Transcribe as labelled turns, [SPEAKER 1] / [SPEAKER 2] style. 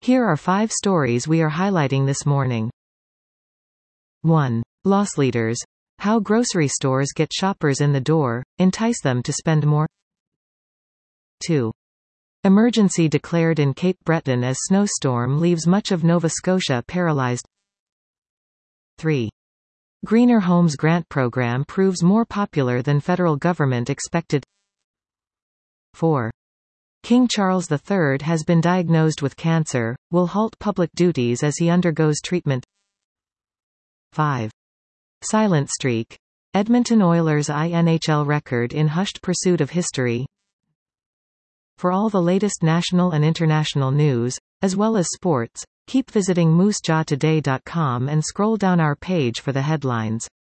[SPEAKER 1] Here are 5 stories we are highlighting this morning. 1. Loss leaders. How grocery stores get shoppers in the door, entice them to spend more. 2. Emergency declared in Cape Breton as snowstorm leaves much of Nova Scotia paralyzed. 3. Greener Homes Grant Program proves more popular than federal government expected. 4. King Charles III has been diagnosed with cancer, will halt public duties as he undergoes treatment. 5. Silent streak. Edmonton Oilers' INHL record in hushed pursuit of history. For all the latest national and international news, as well as sports, keep visiting moosejawtoday.com and scroll down our page for the headlines.